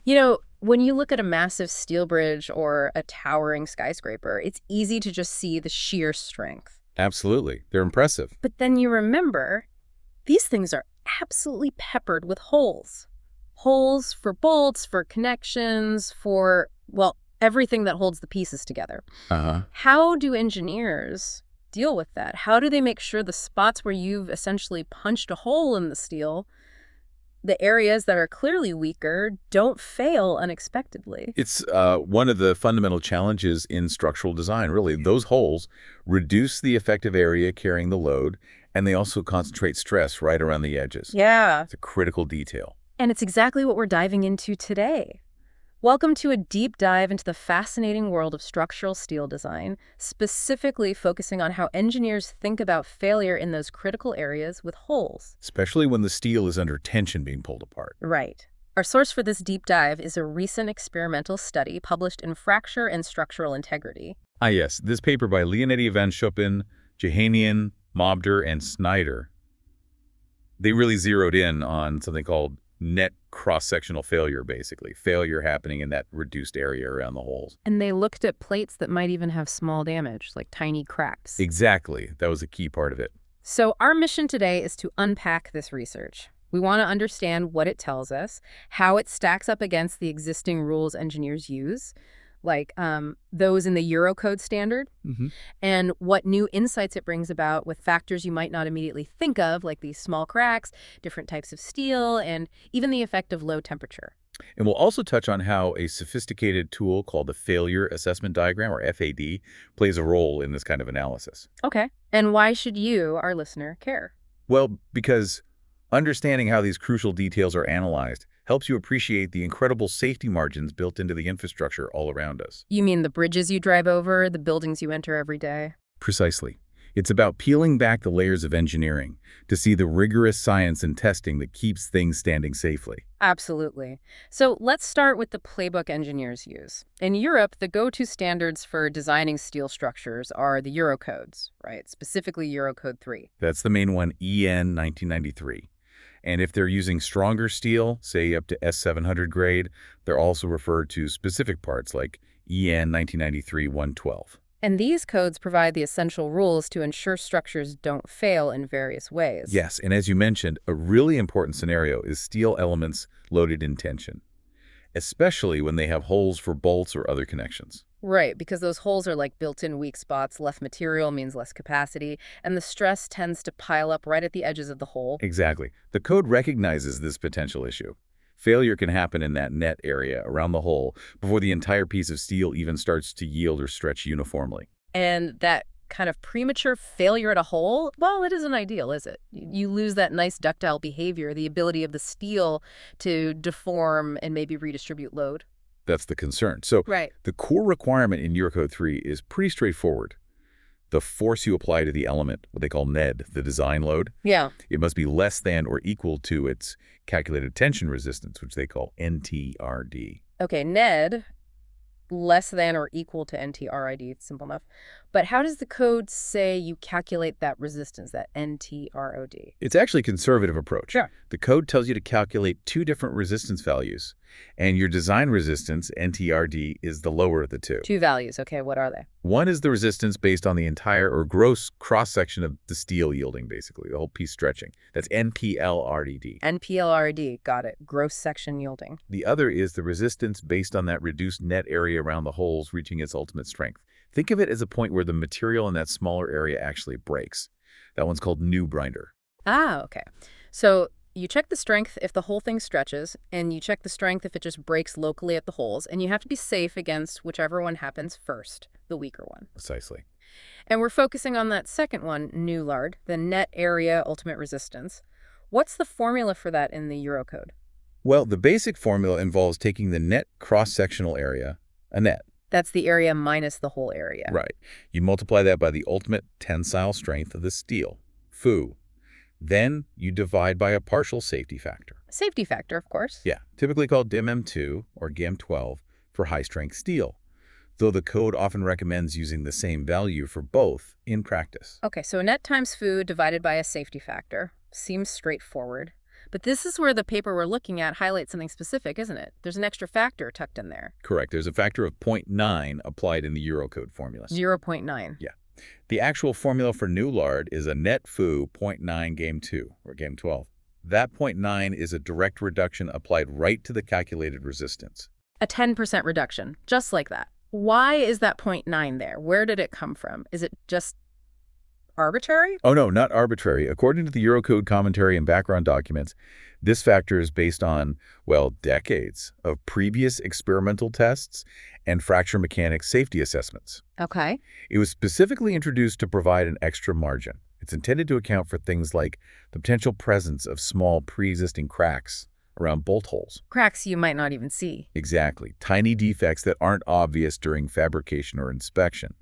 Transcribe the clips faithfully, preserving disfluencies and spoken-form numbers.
You know, when you look at a massive steel bridge or a towering skyscraper, it's easy to just see the sheer strength. Absolutely. They're impressive. But then you remember, these things are absolutely peppered with holes. Holes for bolts, for connections, for, well, everything that holds the pieces together. Uh-huh. How do engineers deal with that? How do they make sure the spots where you've essentially punched a hole in the steel, the areas that are clearly weaker, don't fail unexpectedly? It's uh, one of the fundamental challenges in structural design, really. Those holes reduce the effective area carrying the load, and they also concentrate stress right around the edges. Yeah. It's a critical detail. And it's exactly what we're diving into today. Welcome to a deep dive into the fascinating world of structural steel design, specifically focusing on how engineers think about failure in those critical areas with holes. Especially when the steel is under tension being pulled apart. Right. Our source for this deep dive is a recent experimental study published in Fracture and Structural Integrity. Ah, yes. This paper by Leonetti van Schuppen, Jehanian, Mobder, and Snyder, they really zeroed in on something called net cross-sectional failure, basically. Failure happening in that reduced area around the holes. And they looked at plates that might even have small damage, like tiny cracks. Exactly. That was a key part of it. So our mission today is to unpack this research. We want to understand what it tells us, how it stacks up against the existing rules engineers use, like um, those in the Eurocode standard, Mm-hmm. and what new insights it brings about with factors you might not immediately think of, like these small cracks, different types of steel, and even the effect of low temperature. And we'll also touch on how a sophisticated tool called the Failure Assessment Diagram, or F A D, plays a role in this kind of analysis. Okay. And why should you, our listener, care? Well, because understanding how these crucial details are analyzed helps you appreciate the incredible safety margins built into the infrastructure all around us. You mean the bridges you drive over, the buildings you enter every day? Precisely. It's about peeling back the layers of engineering to see the rigorous science and testing that keeps things standing safely. Absolutely. So let's start with the playbook engineers use. In Europe, the go-to standards for designing steel structures are the Eurocodes, right? Specifically Eurocode three. That's the main one, E N nineteen ninety-three. And if they're using stronger steel, say up to S seven hundred grade, they're also referred to specific parts like E N nineteen ninety-three one twelve. And these codes provide the essential rules to ensure structures don't fail in various ways. Yes, and as you mentioned, a really important scenario is steel elements loaded in tension, especially when they have holes for bolts or other connections. Right, because those holes are like built-in weak spots. Less material means less capacity, and the stress tends to pile up right at the edges of the hole. Exactly. The code recognizes this potential issue. Failure can happen in that net area around the hole before the entire piece of steel even starts to yield or stretch uniformly. And that kind of premature failure at a hole, well, it isn't ideal, is it? You you lose that nice ductile behavior, the ability of the steel to deform and maybe redistribute load. That's the concern. So Right. the core requirement in Eurocode three is pretty straightforward. The force you apply to the element, what they call N E D, the design load, Yeah. it must be less than or equal to its calculated tension resistance, which they call N T R D. Okay, N E D, less than or equal to N T R I D, it's simple enough. But how does the code say you calculate that resistance, that N T R O D? It's actually a conservative approach. Sure. The code tells you to calculate two different resistance values, and your design resistance, N T R D, is the lower of the two. Two values. Okay, what are they? One is the resistance based on the entire or gross cross-section of the steel yielding, basically, the whole piece stretching. That's N P L R D D. N P L R D, got it. Gross section yielding. The other is the resistance based on that reduced net area around the holes reaching its ultimate strength. Think of it as a point where the material in that smaller area actually breaks. That one's called new binder. Ah, okay. So you check the strength if the whole thing stretches, and you check the strength if it just breaks locally at the holes, and you have to be safe against whichever one happens first, the weaker one. Precisely. And we're focusing on that second one, new lard, the net area ultimate resistance. What's the formula for that in the Eurocode? Well, the basic formula involves taking the net cross-sectional area, a net. That's the area minus the whole area. Right. You multiply that by the ultimate tensile strength of the steel, Fu. Then you divide by a partial safety factor. Safety factor, of course. Yeah, typically called D I M M two or G A M twelve for high-strength steel, though the code often recommends using the same value for both in practice. Okay, so net times Fu divided by a safety factor. Seems straightforward. But this is where the paper we're looking at highlights something specific, isn't it? There's an extra factor tucked in there. Correct. There's a factor of zero point nine applied in the Eurocode formula. zero point nine. Yeah. The actual formula for new lard is a net F U zero point nine game two, or game twelve. That zero point nine is a direct reduction applied right to the calculated resistance. A ten percent reduction, just like that. Why is that zero point nine there? Where did it come from? Is it just arbitrary? Oh, no, not arbitrary. According to the Eurocode commentary and background documents, this factor is based on, well, decades of previous experimental tests and fracture mechanics safety assessments. Okay. It was specifically introduced to provide an extra margin. It's intended to account for things like the potential presence of small pre-existing cracks around bolt holes. Cracks you might not even see. Exactly. Tiny defects that aren't obvious during fabrication or inspection.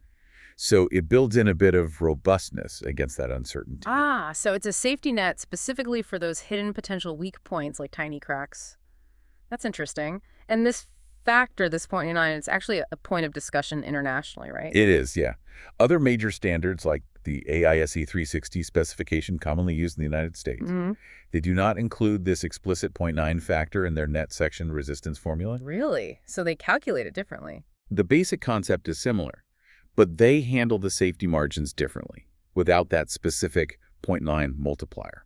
So it builds in a bit of robustness against that uncertainty. Ah, so it's a safety net specifically for those hidden potential weak points like tiny cracks. That's interesting. And this factor, this zero point nine, it's actually a point of discussion internationally, right? It is, yeah. Other major standards like the A I S E three sixty specification commonly used in the United States, Mm-hmm. they do not include this explicit zero point nine factor in their net section resistance formula. Really? So they calculate it differently. The basic concept is similar, but they handle the safety margins differently without that specific zero point nine multiplier.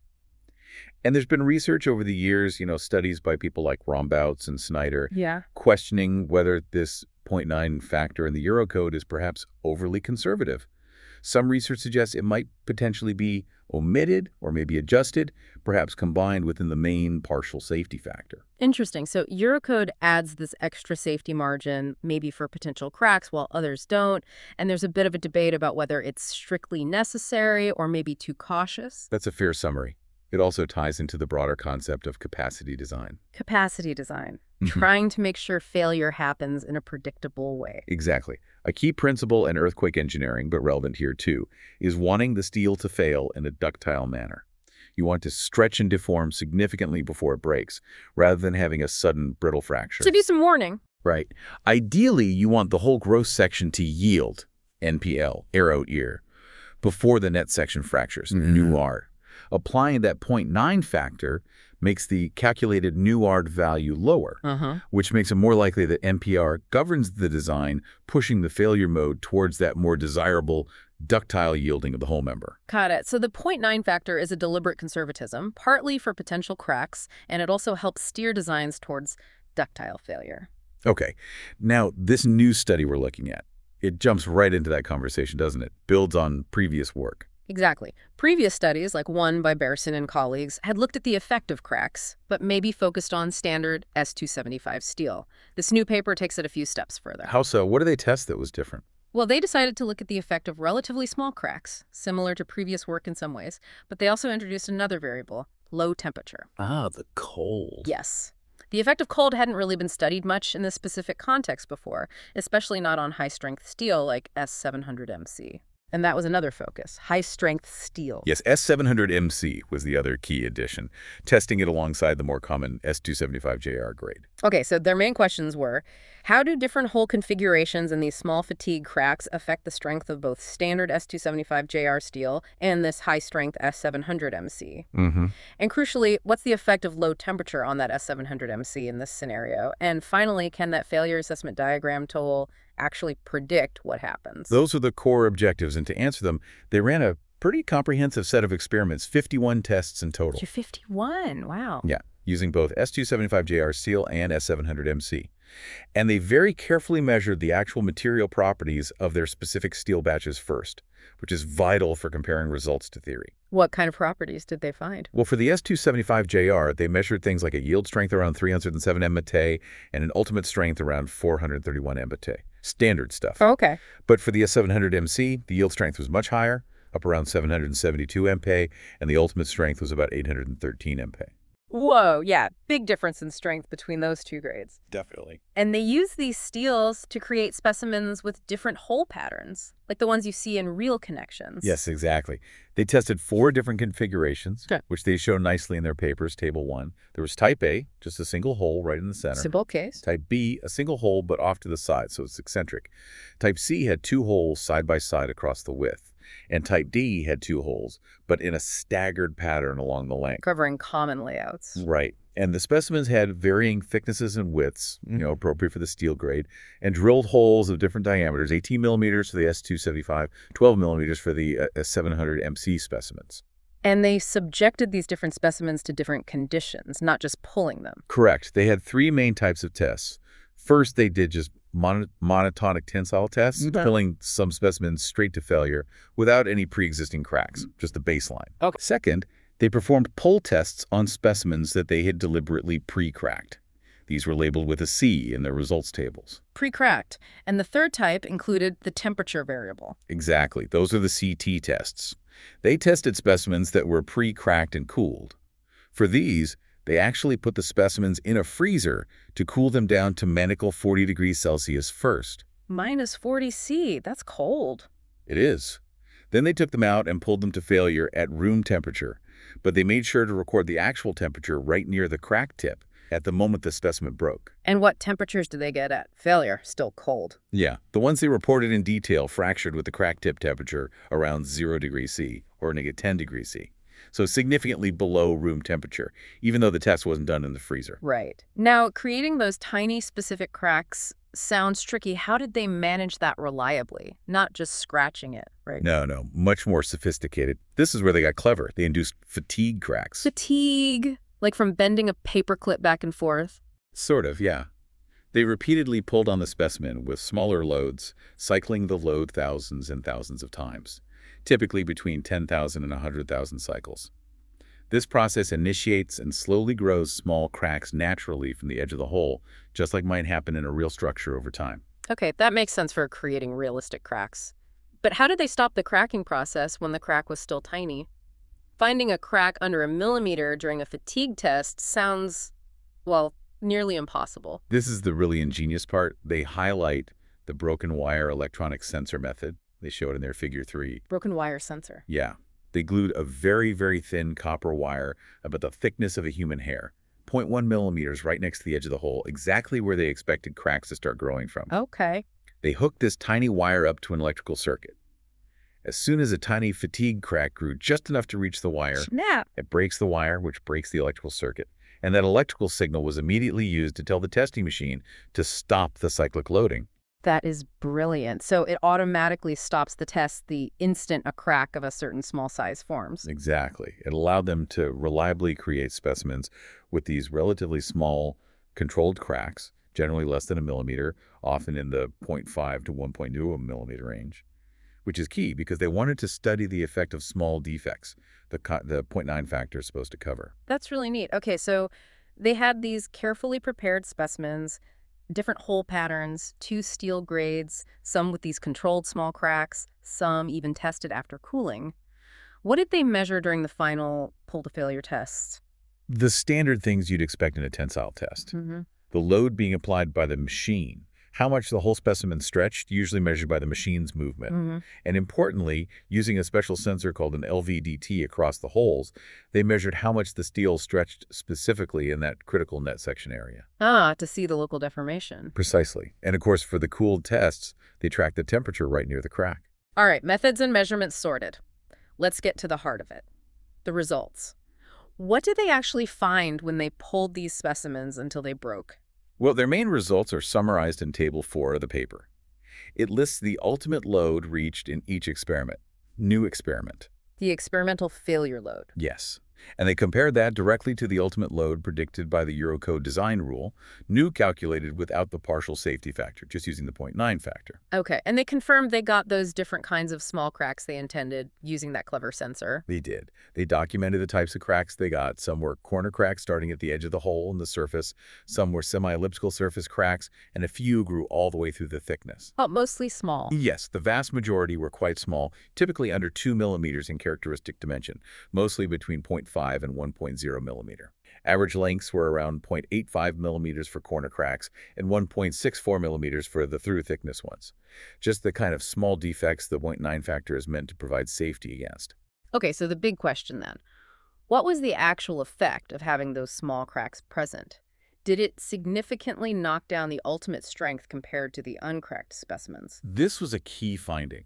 And there's been research over the years, you know, studies by people like Rombouts and Snyder, Yeah. questioning whether this zero point nine factor in the Eurocode is perhaps overly conservative. Some research suggests it might potentially be omitted or maybe adjusted, perhaps combined within the main partial safety factor. Interesting. So Eurocode adds this extra safety margin, maybe for potential cracks, while others don't. And there's a bit of a debate about whether it's strictly necessary or maybe too cautious. That's a fair summary. It also ties into the broader concept of capacity design. Capacity design, Mhm. trying to make sure failure happens in a predictable way. Exactly. A key principle in earthquake engineering, but relevant here too, is wanting the steel to fail in a ductile manner. You want to stretch and deform significantly before it breaks, rather than having a sudden brittle fracture. To do some warning. Right. Ideally, you want the whole gross section to yield, N P L, air out ear, before the net section fractures, Mm-hmm. new A R D. Applying that zero point nine factor makes the calculated new A R D value lower, Uh-huh. which makes it more likely that N P R governs the design, pushing the failure mode towards that more desirable ductile yielding of the whole member. Got it. So the zero point nine factor is a deliberate conservatism, partly for potential cracks, and it also helps steer designs towards ductile failure. Okay. Now, this new study we're looking at, it jumps right into that conversation, doesn't it? Builds on previous work. Exactly. Previous studies, like one by Bearson and colleagues, had looked at the effect of cracks, but maybe focused on standard S two seventy-five steel. This new paper takes it a few steps further. How so? What do they test that was different? Well, they decided to look at the effect of relatively small cracks, similar to previous work in some ways, but they also introduced another variable, low temperature. Ah, the cold. Yes. The effect of cold hadn't really been studied much in this specific context before, especially not on high-strength steel like S seven hundred M C. And that was another focus, high-strength steel. Yes, S seven hundred M C was the other key addition, testing it alongside the more common S two seventy-five J R grade. Okay, so their main questions were, how do different hole configurations and these small fatigue cracks affect the strength of both standard S two seventy-five J R steel and this high-strength S seven hundred M C? Mm-hmm. And crucially, what's the effect of low temperature on that S seven hundred M C in this scenario? And finally, can that failure assessment diagram tool actually predict what happens? Those are the core objectives, and to answer them, they ran a pretty comprehensive set of experiments, fifty-one tests in total. You're fifty-one, wow. Yeah, using both S two seventy-five J R steel and S seven hundred M C. And they very carefully measured the actual material properties of their specific steel batches first, which is vital for comparing results to theory. What kind of properties did they find? Well, for the S two seventy-five J R, they measured things like a yield strength around three hundred seven M T and an ultimate strength around four hundred thirty-one M T. Standard stuff. Oh, okay. But for the S seven hundred M C, the yield strength was much higher, up around seven hundred seventy-two M P, and the ultimate strength was about eight hundred thirteen M P. Whoa, yeah, big difference in strength between those two grades. Definitely. And they use these steels to create specimens with different hole patterns, like the ones you see in real connections. Yes, exactly. They tested four different configurations, Okay. which they show nicely in their papers, Table one. There was Type A, just a single hole right in the center. Simple case. Type B, a single hole but off to the side, so it's eccentric. Type C had two holes side by side across the width. and type D had two holes, but in a staggered pattern along the length. Covering common layouts. Right. And the specimens had varying thicknesses and widths, you know, appropriate for the steel grade, and drilled holes of different diameters, eighteen millimeters for the S two seventy-five, twelve millimeters for the uh, seven hundred M C specimens. And they subjected these different specimens to different conditions, not just pulling them. Correct. They had three main types of tests. First, they did just mon monotonic tensile tests, Mhm. pulling some specimens straight to failure without any pre-existing cracks, just the baseline. Okay. Second, they performed pull tests on specimens that they had deliberately pre-cracked. These were labeled with a C in their results tables. Pre-cracked. And the third type included the temperature variable. Exactly. Those are the C T tests. They tested specimens that were pre-cracked and cooled. For these, they actually put the specimens in a freezer to cool them down to manacle forty degrees Celsius first. Minus forty C. That's cold. It is. Then they took them out and pulled them to failure at room temperature, but they made sure to record the actual temperature right near the crack tip at the moment the specimen broke. And what temperatures do they get at failure? Still cold. Yeah, the ones they reported in detail fractured with the crack tip temperature around zero degrees C or negative ten degrees C. So significantly below room temperature, even though the test wasn't done in the freezer. Right. Now, creating those tiny specific cracks sounds tricky. How did they manage that reliably? Not just scratching it, right? No, no, much more sophisticated. This is where they got clever. They induced fatigue cracks. Fatigue, like from bending a paperclip back and forth. Sort of, yeah. They repeatedly pulled on the specimen with smaller loads, cycling the load thousands and thousands of times, typically between ten thousand and one hundred thousand cycles. This process initiates and slowly grows small cracks naturally from the edge of the hole, just like might happen in a real structure over time. Okay, that makes sense for creating realistic cracks. But how did they stop the cracking process when the crack was still tiny? Finding a crack under a millimeter during a fatigue test sounds, well, nearly impossible. This is the really ingenious part. They highlight the broken wire electronic sensor method. They show it in their figure three. Broken wire sensor. Yeah. They glued a very, very thin copper wire about the thickness of a human hair, zero point one millimeters right next to the edge of the hole, exactly where they expected cracks to start growing from. Okay. They hooked this tiny wire up to an electrical circuit. As soon as a tiny fatigue crack grew just enough to reach the wire, Snap. it breaks the wire, which breaks the electrical circuit. And that electrical signal was immediately used to tell the testing machine to stop the cyclic loading. That is brilliant. So it automatically stops the test the instant a crack of a certain small size forms. Exactly. It allowed them to reliably create specimens with these relatively small, controlled cracks, generally less than a millimeter, often in the zero point five to one point two millimeter range, which is key because they wanted to study the effect of small defects, the, the zero point nine factor is supposed to cover. That's really neat. Okay, so they had these carefully prepared specimens, different hole patterns, two steel grades, some with these controlled small cracks, some even tested after cooling. What did they measure during the final pull-to-failure tests? The standard things you'd expect in a tensile test. Mm-hmm. The load being applied by the machine, how much the whole specimen stretched, usually measured by the machine's movement. Mm-hmm. And importantly, using a special sensor called an L V D T across the holes, they measured how much the steel stretched specifically in that critical net section area. Ah, to see the local deformation. Precisely. And of course, for the cooled tests, they tracked the temperature right near the crack. All right, methods and measurements sorted. Let's get to the heart of it. The results. What did they actually find when they pulled these specimens until they broke? Well, their main results are summarized in Table four of the paper. It lists the ultimate load reached in each experiment. New experiment. The experimental failure load. Yes. And they compared that directly to the ultimate load predicted by the Eurocode design rule, new calculated without the partial safety factor, just using the zero point nine factor. Okay, and they confirmed they got those different kinds of small cracks they intended using that clever sensor. They did. They documented the types of cracks they got. Some were corner cracks starting at the edge of the hole in the surface, some were semi-elliptical surface cracks, and a few grew all the way through the thickness. Oh, mostly small. Yes, the vast majority were quite small, typically under two millimeters in characteristic dimension, mostly between zero point five and one point zero millimeter. Average lengths were around zero point eight five millimeters for corner cracks and one point six four millimeters for the through thickness ones. Just the kind of small defects the zero point nine factor is meant to provide safety against. Okay, so the big question then. What was the actual effect of having those small cracks present? Did it significantly knock down the ultimate strength compared to the uncracked specimens? This was a key finding.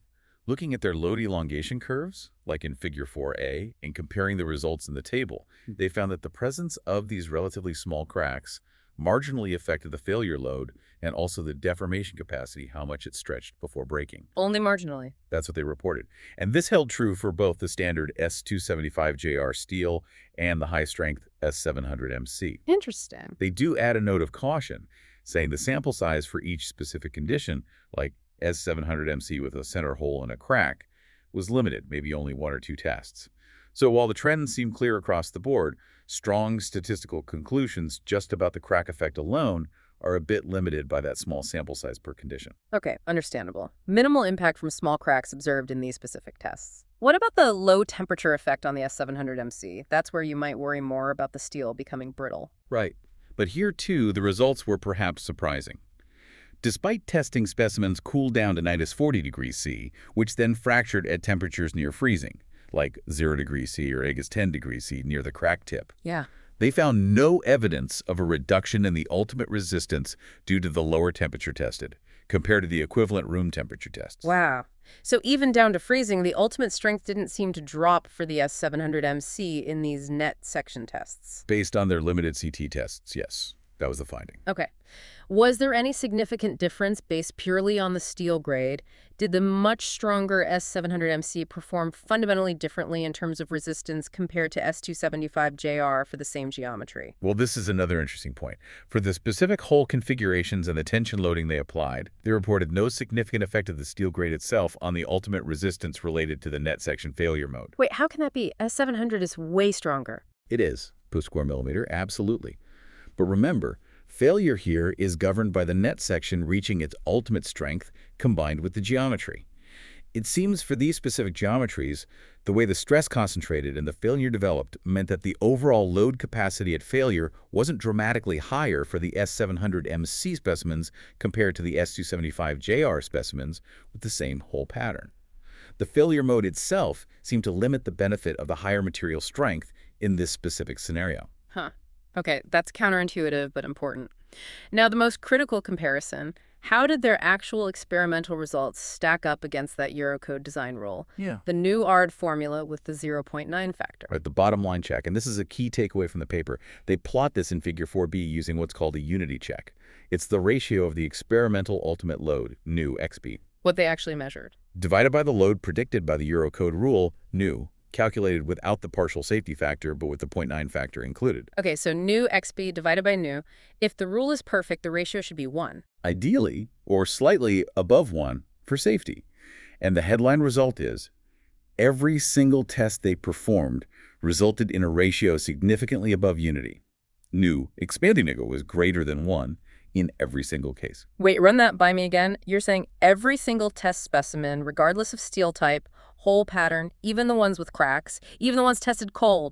Looking at their load elongation curves, like in Figure four A, and comparing the results in the table, they found that the presence of these relatively small cracks marginally affected the failure load and also the deformation capacity, how much it stretched before breaking. Only marginally. That's what they reported. And this held true for both the standard S two seventy-five J R steel and the high-strength S seven hundred M C. Interesting. They do add a note of caution, saying the sample size for each specific condition, like S seven hundred M C with a center hole and a crack, was limited, maybe only one or two tests. So while the trends seem clear across the board, strong statistical conclusions just about the crack effect alone are a bit limited by that small sample size per condition. Okay, understandable. Minimal impact from small cracks observed in these specific tests. What about the low temperature effect on the S seven hundred M C? That's where you might worry more about the steel becoming brittle. Right. But here, too, the results were perhaps surprising. Despite testing specimens cooled down to minus forty degrees C, which then fractured at temperatures near freezing, like zero degrees C or minus ten degrees C near the crack tip, Yeah. they found no evidence of a reduction in the ultimate resistance due to the lower temperature tested, compared to the equivalent room temperature tests. Wow. So even down to freezing, the ultimate strength didn't seem to drop for the S seven hundred M C in these net section tests. Based on their limited C T tests, yes, that was the finding. Okay. Was there any significant difference based purely on the steel grade? Did the much stronger S seven hundred M C perform fundamentally differently in terms of resistance compared to S two seventy-five J R for the same geometry? Well, this is another interesting point. For the specific hole configurations and the tension loading they applied, they reported no significant effect of the steel grade itself on the ultimate resistance related to the net section failure mode. Wait, how can that be? S seven hundred is way stronger. It is, per square millimeter, absolutely. But remember, failure here is governed by the net section reaching its ultimate strength combined with the geometry. It seems for these specific geometries, the way the stress concentrated and the failure developed meant that the overall load capacity at failure wasn't dramatically higher for the S seven hundred M C specimens compared to the S two seventy-five J R specimens with the same hole pattern. The failure mode itself seemed to limit the benefit of the higher material strength in this specific scenario. Huh. Okay, that's counterintuitive but important. Now, the most critical comparison, how did their actual experimental results stack up against that Eurocode design rule? Yeah. The new A R D formula with the zero point nine factor. Right, the bottom line check, and this is a key takeaway from the paper. They plot this in Figure four B using what's called a unity check. It's the ratio of the experimental ultimate load, nu, X B, What they actually measured. divided by the load predicted by the Eurocode rule, nu, calculated without the partial safety factor but with the zero point nine factor included. Okay, so nu X B divided by nu. If the rule is perfect, the ratio should be one. Ideally, or slightly above one for safety. And the headline result is, every single test they performed resulted in a ratio significantly above unity. Nu, expanding niggle, was greater than one in every single case. Wait, run that by me again. You're saying every single test specimen, regardless of steel type, hole pattern, even the ones with cracks, even the ones tested cold,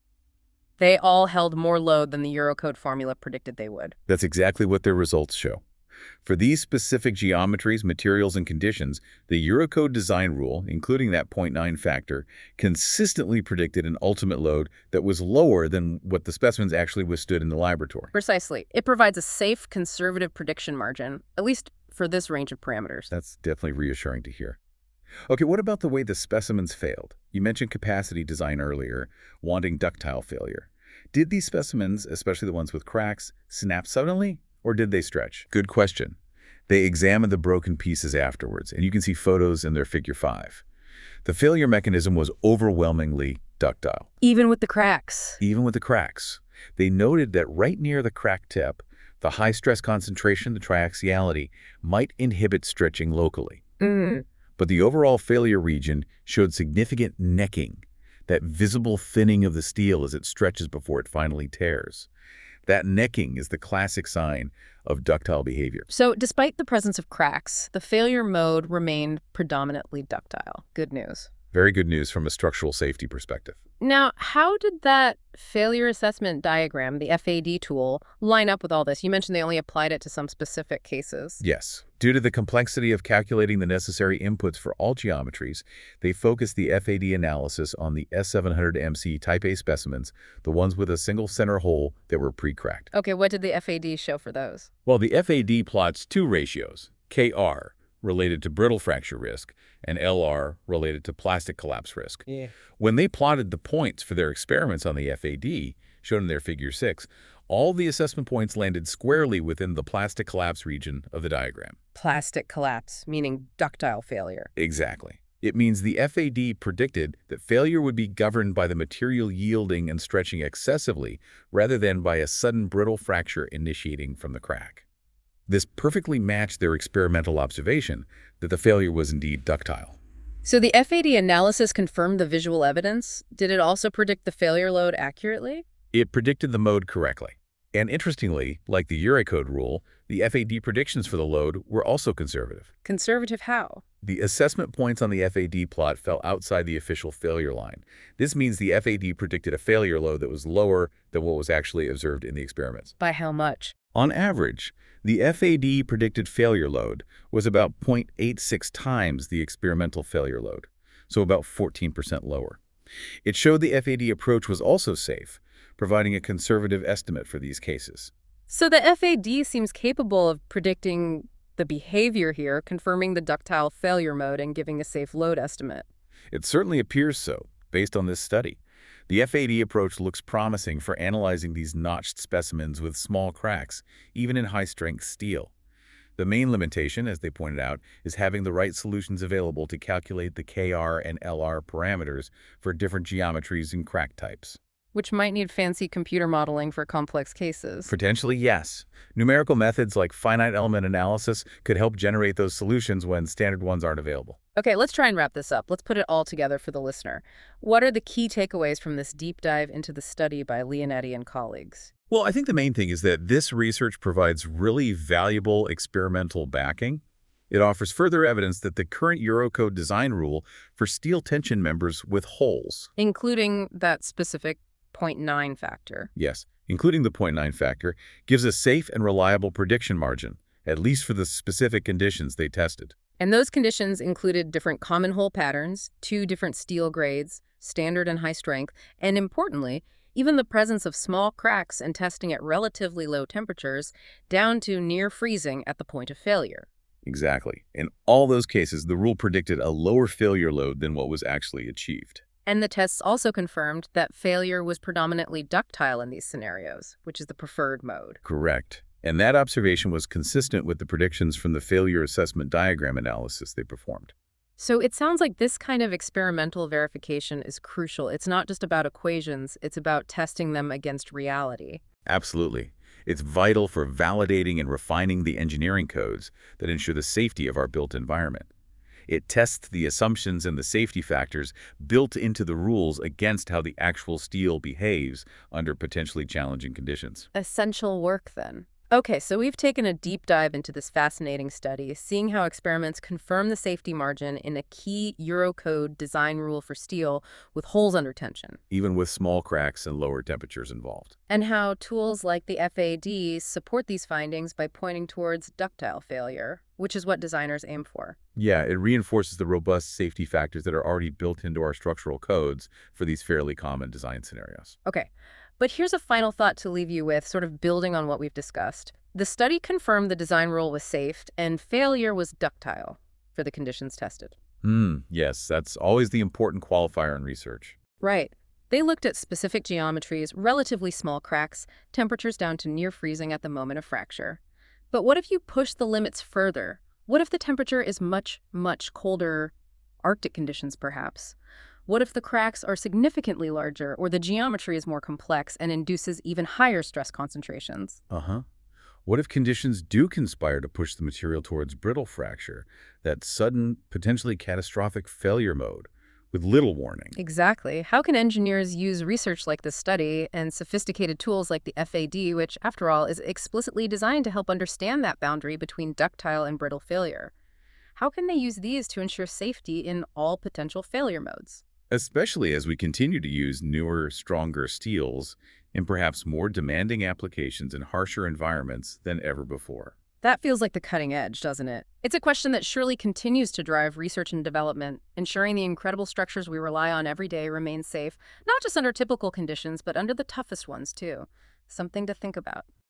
they all held more load than the Eurocode formula predicted they would. That's exactly what their results show. For these specific geometries, materials, and conditions, the Eurocode design rule, including that zero point nine factor, consistently predicted an ultimate load that was lower than what the specimens actually withstood in the laboratory. Precisely. It provides a safe, conservative prediction margin, at least for this range of parameters. That's definitely reassuring to hear. Okay, what about the way the specimens failed? You mentioned capacity design earlier, wanting ductile failure. Did these specimens, especially the ones with cracks, snap suddenly, or did they stretch? Good question. They examined the broken pieces afterwards, and you can see photos in their Figure five. The failure mechanism was overwhelmingly ductile. Even with the cracks. Even with the cracks. They noted that right near the crack tip, the high stress concentration, the triaxiality, might inhibit stretching locally. Mm. But the overall failure region showed significant necking, that visible thinning of the steel as it stretches before it finally tears. That necking is the classic sign of ductile behavior. So despite the presence of cracks, the failure mode remained predominantly ductile. Good news. Very good news from a structural safety perspective. Now, how did that failure assessment diagram, the F A D tool, line up with all this? You mentioned they only applied it to some specific cases. Yes. Due to the complexity of calculating the necessary inputs for all geometries, they focused the F A D analysis on the S seven hundred M C Type A specimens, the ones with a single center hole that were pre-cracked. Okay, what did the F A D show for those? Well, the F A D plots two ratios, K R, related to brittle fracture risk, and L R related to plastic collapse risk. Yeah. When they plotted the points for their experiments on the F A D, shown in their figure six, all the assessment points landed squarely within the plastic collapse region of the diagram. Plastic collapse, meaning ductile failure. Exactly. It means the F A D predicted that failure would be governed by the material yielding and stretching excessively rather than by a sudden brittle fracture initiating from the crack. This perfectly matched their experimental observation that the failure was indeed ductile. So the F A D analysis confirmed the visual evidence. Did it also predict the failure load accurately? It predicted the mode correctly. And interestingly, like the Eurocode rule, the F A D predictions for the load were also conservative. Conservative how? The assessment points on the F A D plot fell outside the official failure line. This means the F A D predicted a failure load that was lower than what was actually observed in the experiments. By how much? On average, the F A D predicted failure load was about zero point eight six times the experimental failure load, so about fourteen percent lower. It showed the F A D approach was also safe, providing a conservative estimate for these cases. So the F A D seems capable of predicting the behavior here, confirming the ductile failure mode and giving a safe load estimate. It certainly appears so, based on this study. The F A D approach looks promising for analyzing these notched specimens with small cracks, even in high-strength steel. The main limitation, as they pointed out, is having the right solutions available to calculate the K R and L R parameters for different geometries and crack types. Which might need fancy computer modeling for complex cases. Potentially, yes. Numerical methods like finite element analysis could help generate those solutions when standard ones aren't available. Okay, let's try and wrap this up. Let's put it all together for the listener. What are the key takeaways from this deep dive into the study by Leonetti and colleagues? Well, I think the main thing is that this research provides really valuable experimental backing. It offers further evidence that the current Eurocode design rule for steel tension members with holes, including that specific zero point nine factor. Yes, including the zero point nine factor, gives a safe and reliable prediction margin, at least for the specific conditions they tested. And those conditions included different common hole patterns, two different steel grades, standard and high strength, and importantly, even the presence of small cracks and testing at relatively low temperatures down to near freezing at the point of failure. Exactly. In all those cases, the rule predicted a lower failure load than what was actually achieved. And the tests also confirmed that failure was predominantly ductile in these scenarios, which is the preferred mode. Correct. And that observation was consistent with the predictions from the failure assessment diagram analysis they performed. So it sounds like this kind of experimental verification is crucial. It's not just about equations, it's about testing them against reality. Absolutely. It's vital for validating and refining the engineering codes that ensure the safety of our built environment. It tests the assumptions and the safety factors built into the rules against how the actual steel behaves under potentially challenging conditions. Essential work, then. Okay, so we've taken a deep dive into this fascinating study, seeing how experiments confirm the safety margin in a key Eurocode design rule for steel with holes under tension. Even with small cracks and lower temperatures involved. And how tools like the F A D support these findings by pointing towards ductile failure, which is what designers aim for. Yeah, it reinforces the robust safety factors that are already built into our structural codes for these fairly common design scenarios. Okay. But here's a final thought to leave you with, sort of building on what we've discussed. The study confirmed the design rule was safe and failure was ductile for the conditions tested. Hmm, yes, that's always the important qualifier in research. Right. They looked at specific geometries, relatively small cracks, temperatures down to near freezing at the moment of fracture. But what if you push the limits further? What if the temperature is much, much colder, Arctic conditions perhaps? What if the cracks are significantly larger or the geometry is more complex and induces even higher stress concentrations? Uh-huh. What if conditions do conspire to push the material towards brittle fracture, that sudden, potentially catastrophic failure mode, with little warning? Exactly. How can engineers use research like this study and sophisticated tools like the F A D, which, after all, is explicitly designed to help understand that boundary between ductile and brittle failure? How can they use these to ensure safety in all potential failure modes? Especially as we continue to use newer, stronger steels in perhaps more demanding applications in harsher environments than ever before. That feels like the cutting edge, doesn't it? It's a question that surely continues to drive research and development, ensuring the incredible structures we rely on every day remain safe, not just under typical conditions, but under the toughest ones, too. Something to think about.